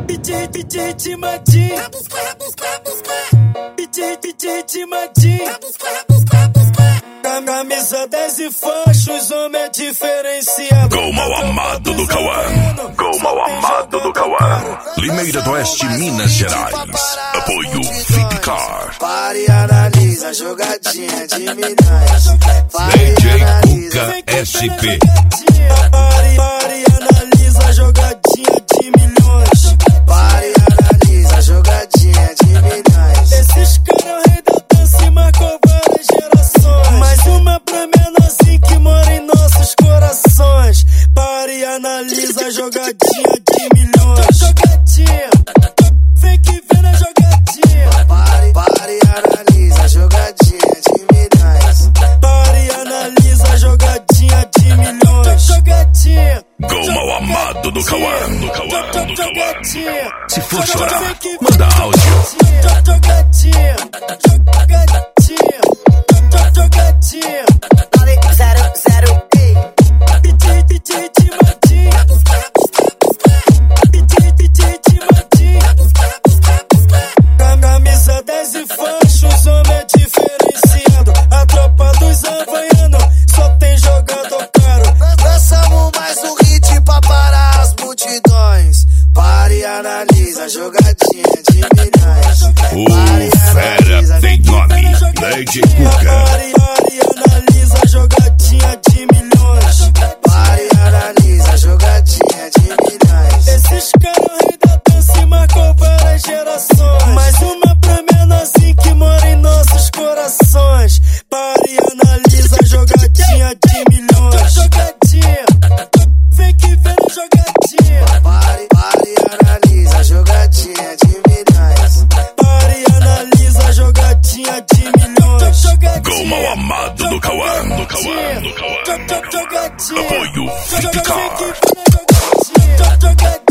DJ Timadinho, DJ Timadinho, camisa 10 e faixa, os homens é diferenciado. Gol mal amado do Cauã, gol mal amado do Cauã. Limeira do Oeste, Minas Gerais. Apoio Fitcar. Pare e analisa a jogadinha de milhões. DJ Cuca SP. Pare e analisa a jogadinha de milhões. Pare e analisa a jogadinha de milhões. Esses caras é o rei da dança e marcou várias gerações. Mais uma pra menorzinho que mora em nossos corações. Pare e analisa a jogadinha de milhões. Jogadinha, vem que vem na jogadinha. Pare e analisa a jogadinha de milhões. Pare e analisa a jogadinha de milhões. Jogadinha, Gol mal amado do Cauã, do Cauã, do Cauã. Se for chorar, jogadinha, manda áudio. jogadinha, jogadinha, jogadinha. DJ Timadinho, DJ Timadinho. Camisa 10 e faixa, os homens é diferenciado. A tropa dos havaianos só tem jogador caro. Lançamos mais um hit pra parar as multidões. Pare e analisa a jogadinha de milhões. O fera tem nome, DJ Cuca. Pare e analisa a jogadinha de milhões. Pare e analisa a jogadinha de milhões. Esses caras é o rei da dança e marcou várias gerações. Mais uma pra menorzinho que mora em nossos corações. Pare e analisa a jogadinha de milhões. Jogadinha, vem que vem na jogadinha. Pare e analisa a jogadinha de milhões. Pare e analisa a jogadinha de milhões. Gol mal amado do Cauã, do Cauã, do Cauã. Jogadinha, Apoio Fitcar. vem que vem na jogadinha.